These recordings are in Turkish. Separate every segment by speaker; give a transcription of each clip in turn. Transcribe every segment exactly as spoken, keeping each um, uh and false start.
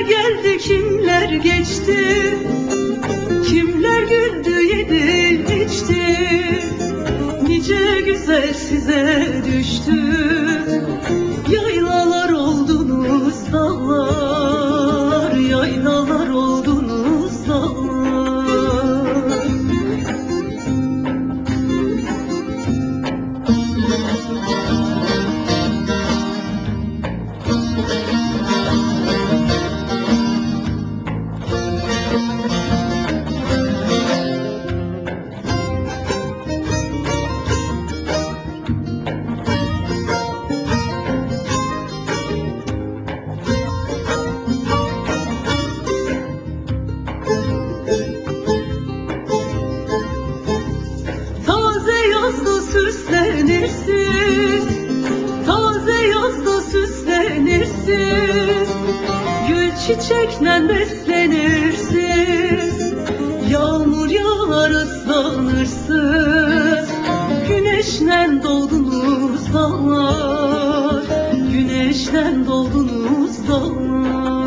Speaker 1: geldi, kimler geçti, kimler güldü, yedi, içti. Nice güzel size düştü, yaylalar oldunuz dağlar, yaylalar oldunuz dağlar. Taze yazda süslenirsin, taze yazda süslenirsin, gül çiçekle beslenirsin, yağmur yağar ıslanırsın, güneşle doldunuz dağlar, güneşle doldunuz dağlar.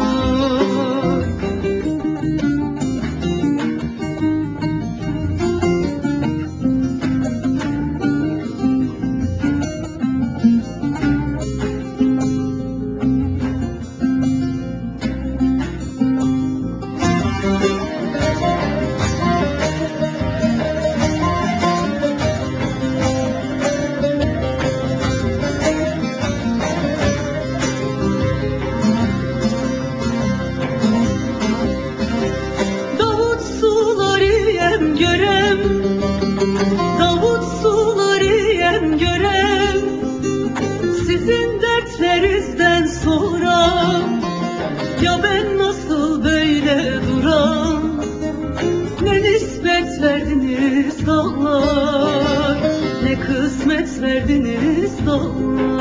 Speaker 1: Davut suları yem görem, Davut suları yem görem, sizin dertlerinizden sonra ya ben nasıl böyle duram? Ne nispet verdiniz dağlar, ne kısmet verdiniz dağlar.